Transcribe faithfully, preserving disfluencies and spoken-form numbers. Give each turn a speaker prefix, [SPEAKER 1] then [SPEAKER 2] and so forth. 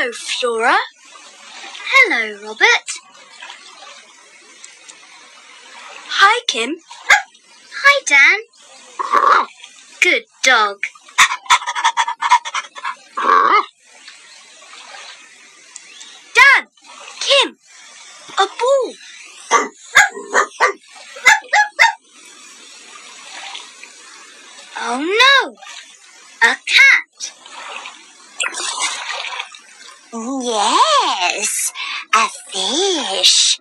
[SPEAKER 1] Hello, Flora. Hello, Robert. Hi, Kim. Hi, Dan. Good dog. Dan, Kim, a ball. Oh no, a cat.
[SPEAKER 2] Yes, a fish.